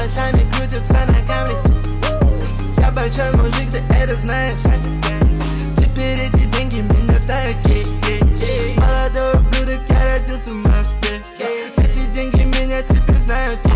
калашами крутятся ногами. Я большой мужик, ты это знаешь. Теперь эти деньги меня знают. Молодой ублюдок, я родился в Москве. Эти деньги меня теперь знают.